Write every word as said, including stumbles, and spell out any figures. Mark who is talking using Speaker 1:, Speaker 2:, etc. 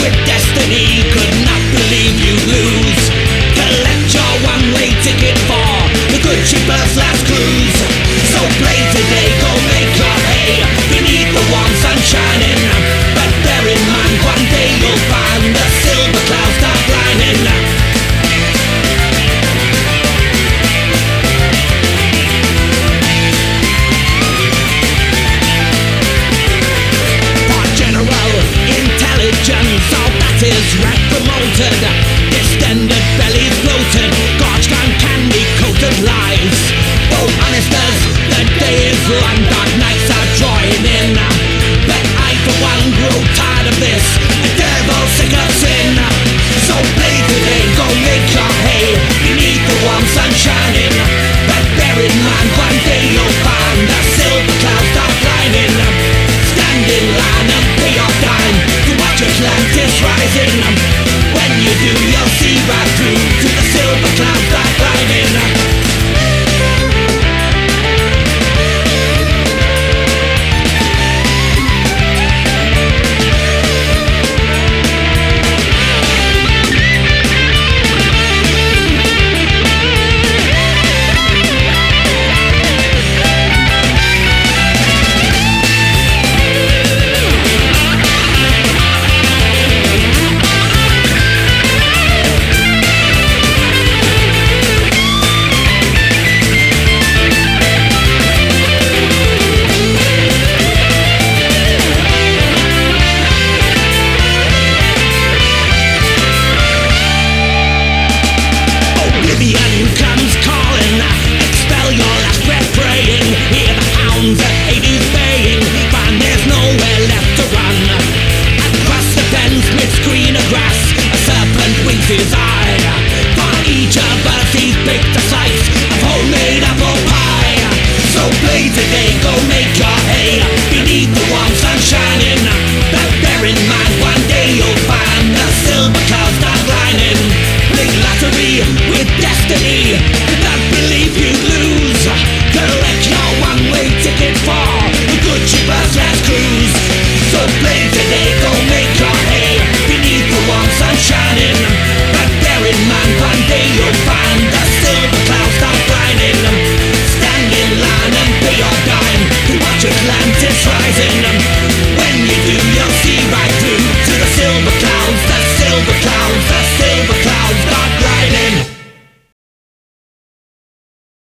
Speaker 1: with destiny, could not believe you'd lose. Collect your one-way ticket for the good shipper's last cruise. So play today, go make your hay beneath the warm sun shining. But bear in mind, one day you'll find the silver clouds start lining. All that is rat promoted, distended bellies bloated, gorged on candy coated lies. Oh honesters, the day is long, dark nights are drawing in. But I for one grow tired of this, a devil sick of sin. So play today, go make your hay beneath the warm sun shining. But bear in mind, one day you'll find the silver clouds start lining. Stand in line and pay your dime to watch Atlantis rising. When you do, you'll see right through to the silver clouds start lining. Comes calling, expel your last breath praying. Hear the hounds at Hades baying, find there's nowhere left to run. Across the fence midst greener grass, a serpent winks his eye. For each of us he's baked a slice of homemade apple pie. So play today, go make your hay beneath the warm sun shining. But bear in mind, one day you'll find the silver clouds start lining. Big lottery with destiny, could not believe you'd lose. Collect your one-way ticket for the good shipper's last cruise. So play today, go make your hay beneath the warm sun shining. But bear in mind, one day you'll find the silver clouds start lining. Stand in line and pay your dime to watch Atlantis rising.